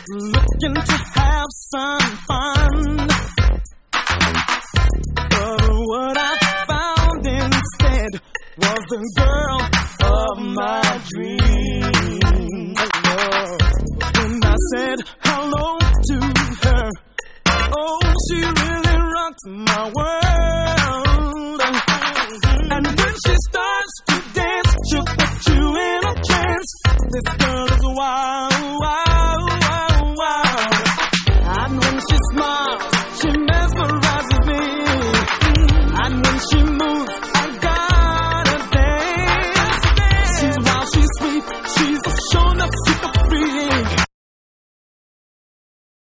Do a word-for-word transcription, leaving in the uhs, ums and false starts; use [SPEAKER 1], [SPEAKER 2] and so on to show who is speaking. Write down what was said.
[SPEAKER 1] looking to have some fun. But what I found instead was the girl of my dreams.